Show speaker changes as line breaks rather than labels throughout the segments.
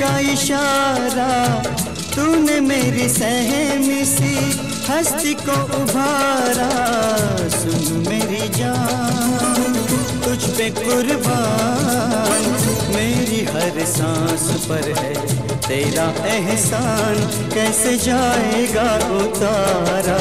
का इशारा, तूने मेरी सहमी सी हस्ती को उभारा। सुन मेरी जान, तुझ पे कुर्बान, मेरी हर सांस पर है तेरा एहसान, कैसे जाएगा उतारा।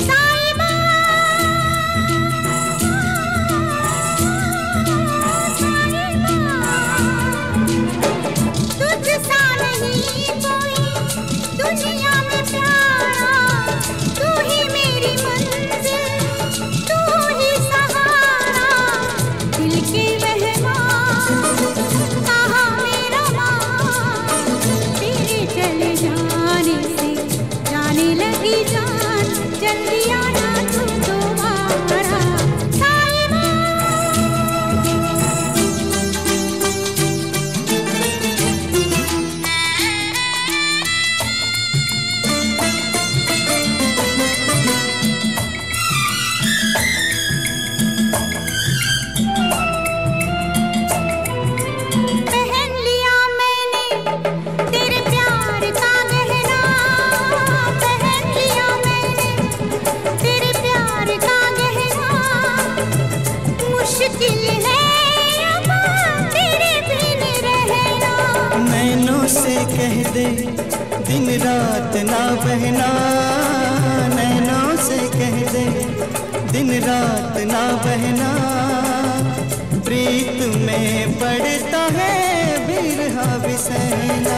कह दे दिन रात ना बहना, नैनों से कह दे दिन रात ना बहना। प्रीत में पड़ता है बिरहा बिसैना।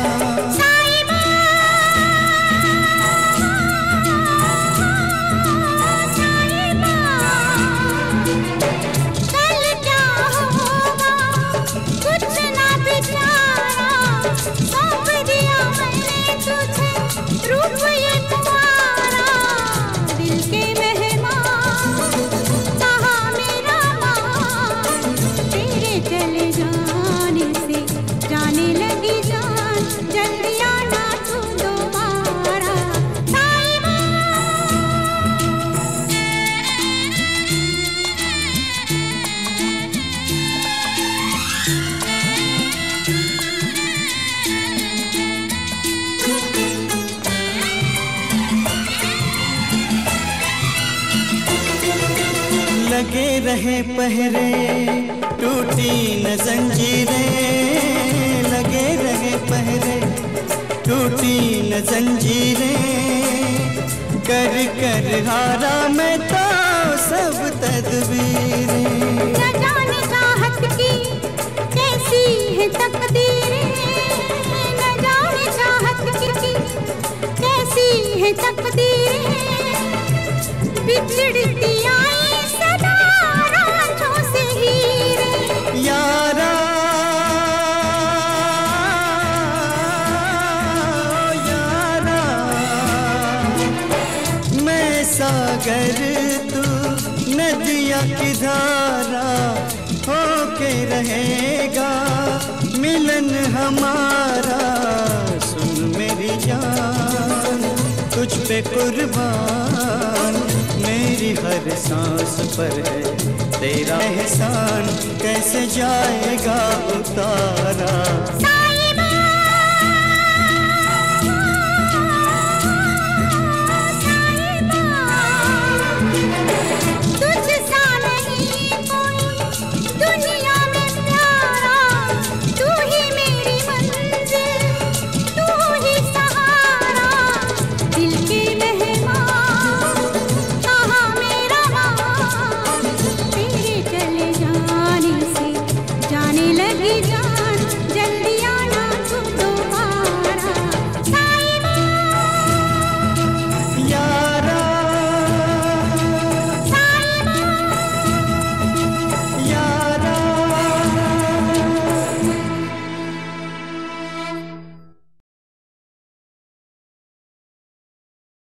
लगे रहे पहरे टूटी न जंजीरें, लगे रहे पहरे टूटी न जंजीरें। कर कर हारा मैं तो सब तदबीरें।
न जाने चाहत की कैसी है तकदीरें, न जाने चाहत की कैसी है तकदीरें। बिछड़ती आई सदा रांझों से हीरे।
यारा यारा मैं सागर तू नदिया की धारा, होके रहेगा मिलन हमारा। सुन मेरी जान, तुझ पे कुर्बान, मेरी हर सांस पर है तेरा एहसान, कैसे जाएगा उतारा।